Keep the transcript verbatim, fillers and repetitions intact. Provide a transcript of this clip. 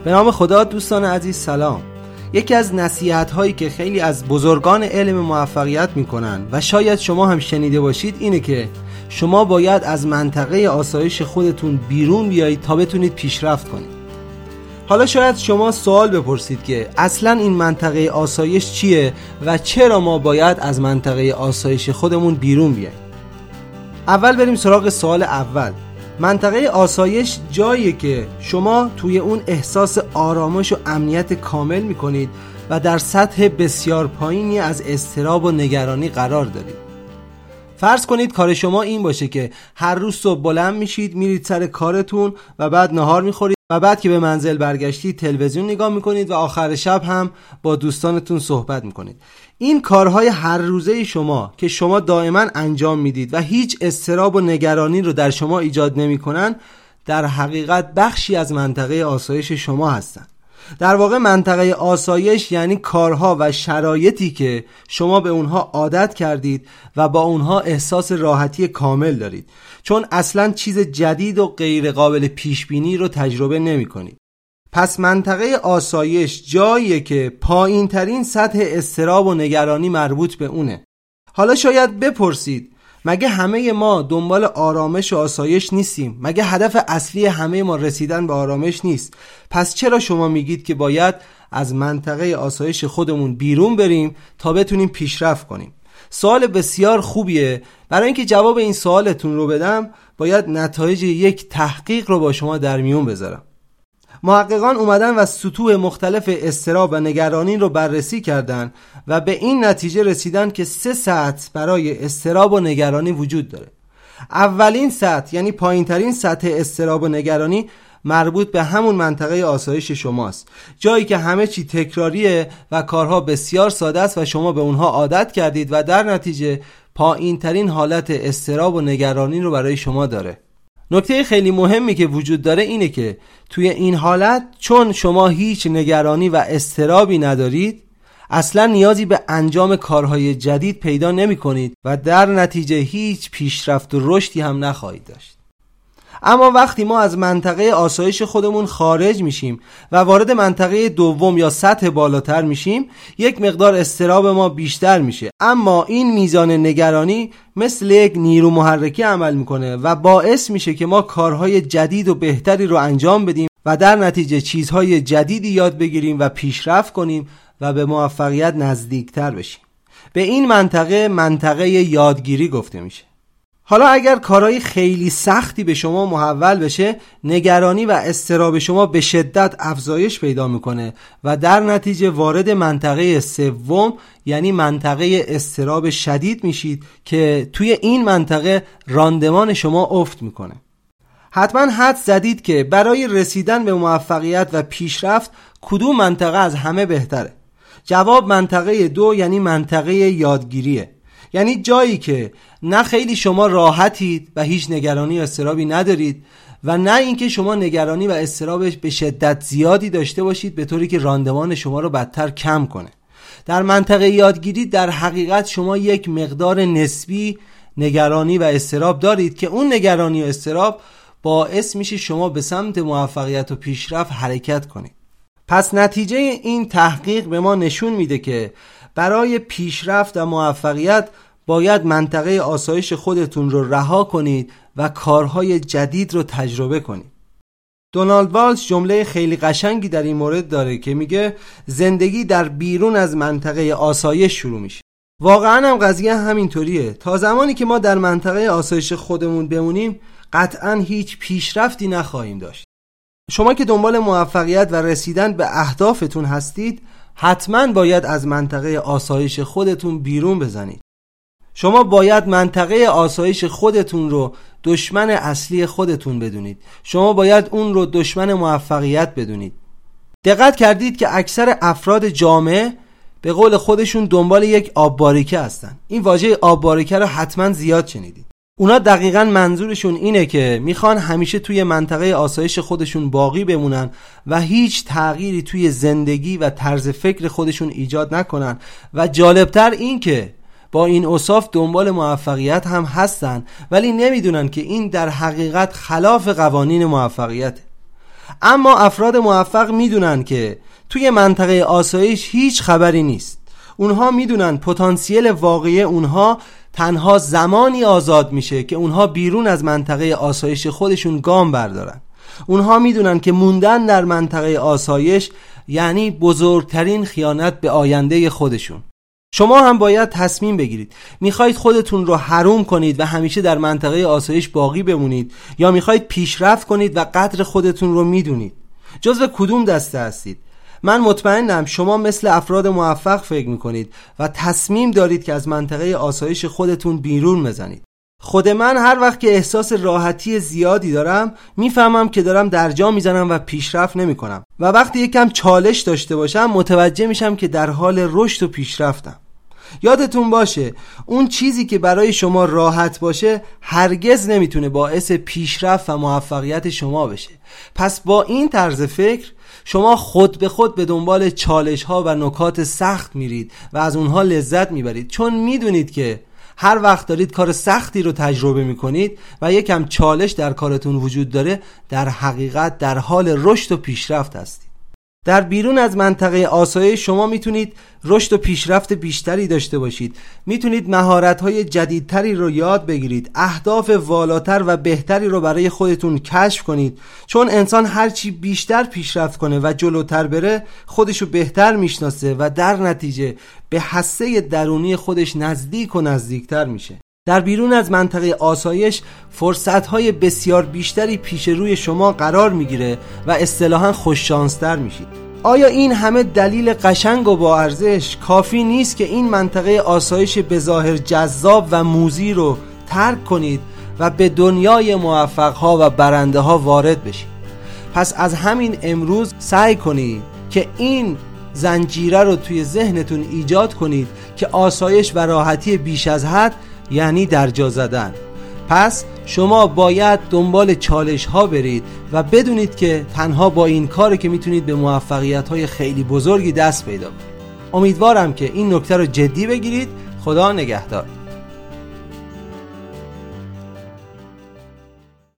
به نام خدا. دوستان عزیز سلام. یکی از نصیحت هایی که خیلی از بزرگان علم موفقیت میکنن و شاید شما هم شنیده باشید اینه که شما باید از منطقه آسایش خودتون بیرون بیایید تا بتونید پیشرفت کنید. حالا شاید شما سوال بپرسید که اصلا این منطقه آسایش چیه و چرا ما باید از منطقه آسایش خودمون بیرون بیاییم. اول بریم سراغ سوال اول. منطقه آسایش جاییه که شما توی اون احساس آرامش و امنیت کامل میکنید و در سطح بسیار پایینی از اضطراب و نگرانی قرار دارید. فرض کنید کار شما این باشه که هر روز صبح بلند میشید، میرید سر کارتون و بعد نهار میخورید و بعد که به منزل برگشتید تلویزیون نگاه میکنید و آخر شب هم با دوستانتون صحبت میکنید. این کارهای هر روزه شما که شما دائما انجام میدید و هیچ اضطراب و نگرانی رو در شما ایجاد نمیکنن، در حقیقت بخشی از منطقه آسایش شما هستن. در واقع منطقه آسایش یعنی کارها و شرایطی که شما به اونها عادت کردید و با اونها احساس راحتی کامل دارید، چون اصلا چیز جدید و غیر قابل پیش بینی رو تجربه نمی کنید. پس منطقه آسایش جاییه که پایین ترین سطح اضطراب و نگرانی مربوط به اونه. حالا شاید بپرسید مگه همه ما دنبال آرامش و آسایش نیستیم؟ مگه هدف اصلی همه ما رسیدن به آرامش نیست؟ پس چرا شما میگید که باید از منطقه آسایش خودمون بیرون بریم تا بتونیم پیشرفت کنیم؟ سوال بسیار خوبیه. برای اینکه جواب این سوالتون رو بدم باید نتایج یک تحقیق رو با شما در میون بذارم. محققان اومدن و سطوح مختلف اضطراب و نگرانی رو بررسی کردن و به این نتیجه رسیدن که سه سطح برای اضطراب و نگرانی وجود داره. اولین سطح یعنی پایین ترین سطح اضطراب و نگرانی مربوط به همون منطقه آسایش شماست، جایی که همه چی تکراریه و کارها بسیار ساده است و شما به اونها عادت کردید و در نتیجه پایین ترین حالت اضطراب و نگرانی رو برای شما داره. نکته خیلی مهمی که وجود داره اینه که توی این حالت چون شما هیچ نگرانی و اضطرابی ندارید، اصلا نیازی به انجام کارهای جدید پیدا نمی کنید و در نتیجه هیچ پیشرفت و رشدی هم نخواهید داشت. اما وقتی ما از منطقه آسایش خودمون خارج میشیم و وارد منطقه دوم یا سطح بالاتر میشیم، یک مقدار اضطراب ما بیشتر میشه، اما این میزان نگرانی مثل یک نیرو محرکی عمل میکنه و باعث میشه که ما کارهای جدید و بهتری رو انجام بدیم و در نتیجه چیزهای جدیدی یاد بگیریم و پیشرفت کنیم و به موفقیت نزدیکتر بشیم. به این منطقه منطقه یادگیری گفته میشه. حالا اگر کارهای خیلی سختی به شما محول بشه، نگرانی و اضطراب شما به شدت افزایش پیدا میکنه و در نتیجه وارد منطقه سوم یعنی منطقه اضطراب شدید میشید که توی این منطقه راندمان شما افت میکنه. حتما حدس زدید که برای رسیدن به موفقیت و پیشرفت کدوم منطقه از همه بهتره؟ جواب منطقه دو یعنی منطقه یادگیریه. یعنی جایی که نه خیلی شما راحتید و هیچ نگرانی و اضطرابی ندارید و نه اینکه شما نگرانی و اضطرابش به شدت زیادی داشته باشید به طوری که راندمان شما رو بدتر کم کنه. در منطقه یادگیری در حقیقت شما یک مقدار نسبی نگرانی و اضطراب دارید که اون نگرانی و اضطراب باعث میشه شما به سمت موفقیت و پیشرفت حرکت کنید. پس نتیجه این تحقیق به ما نشون میده که برای پیشرفت و موفقیت باید منطقه آسایش خودتون رو رها کنید و کارهای جدید رو تجربه کنید. دونالد والش جمله خیلی قشنگی در این مورد داره که میگه زندگی در بیرون از منطقه آسایش شروع میشه. واقعا هم قضیه همینطوریه. تا زمانی که ما در منطقه آسایش خودمون بمونیم قطعا هیچ پیشرفتی نخواهیم داشت. شما که دنبال موفقیت و رسیدن به اهدافتون هستید، حتما باید از منطقه آسایش خودتون بیرون بزنید. شما باید منطقه آسایش خودتون رو دشمن اصلی خودتون بدونید. شما باید اون رو دشمن موفقیت بدونید. دقت کردید که اکثر افراد جامعه به قول خودشون دنبال یک آب باریکه هستن. این واژه آب باریکه رو حتما زیاد شنیدید. اونا دقیقاً منظورشون اینه که میخوان همیشه توی منطقه آسایش خودشون باقی بمونن و هیچ تغییری توی زندگی و طرز فکر خودشون ایجاد نکنن و جالبتر این که با این اوصاف دنبال موفقیت هم هستن ولی نمیدونن که این در حقیقت خلاف قوانین موفقیته. اما افراد موفق میدونن که توی منطقه آسایش هیچ خبری نیست. اونها میدونن پتانسیل واقعی اونها تنها زمانی آزاد میشه که اونها بیرون از منطقه آسایش خودشون گام بردارن. اونها میدونن که موندن در منطقه آسایش یعنی بزرگترین خیانت به آینده خودشون. شما هم باید تصمیم بگیرید میخواید خودتون رو حروم کنید و همیشه در منطقه آسایش باقی بمونید، یا میخواید پیشرفت کنید و قدر خودتون رو میدونید. جزو کدوم دسته هستید؟ من مطمئنم شما مثل افراد موفق فکر میکنید و تصمیم دارید که از منطقه آسایش خودتون بیرون بزنید. خود من هر وقت که احساس راحتی زیادی دارم میفهمم که دارم درجا میزنم و پیشرفت نمی کنم، و وقتی یکم چالش داشته باشم متوجه میشم که در حال رشد و پیشرفتم. یادتون باشه اون چیزی که برای شما راحت باشه هرگز نمیتونه باعث پیشرفت و موفقیت شما بشه. پس با این طرز فکر شما خود به خود به دنبال چالش ها و نکات سخت میرید و از اونها لذت میبرید، چون میدونید که هر وقت دارید کار سختی رو تجربه میکنید و یکم چالش در کارتون وجود داره، در حقیقت در حال رشد و پیشرفت هستید. در بیرون از منطقه آسایش شما میتونید رشد و پیشرفت بیشتری داشته باشید، میتونید مهارت‌های جدیدتری رو یاد بگیرید، اهداف والاتر و بهتری رو برای خودتون کشف کنید، چون انسان هرچی بیشتر پیشرفت کنه و جلوتر بره خودشو بهتر میشناسه و در نتیجه به هسته درونی خودش نزدیک و نزدیکتر میشه. در بیرون از منطقه آسایش فرصت‌های بسیار بیشتری پیش روی شما قرار میگیره و اصطلاحاً خوششانستر میشید. آیا این همه دلیل قشنگ و با ارزش کافی نیست که این منطقه آسایش بظاهر جذاب و موذی رو ترک کنید و به دنیای موفق‌ها و برنده‌ها وارد بشید؟ پس از همین امروز سعی کنید که این زنجیره رو توی ذهنتون ایجاد کنید که آسایش و راحتی بیش از حد یعنی درجا زدن. پس شما باید دنبال چالش ها برید و بدونید که تنها با این کاره که میتونید به موفقیت های خیلی بزرگی دست پیدا کنید. امیدوارم که این نکته رو جدی بگیرید. خدا نگهدار.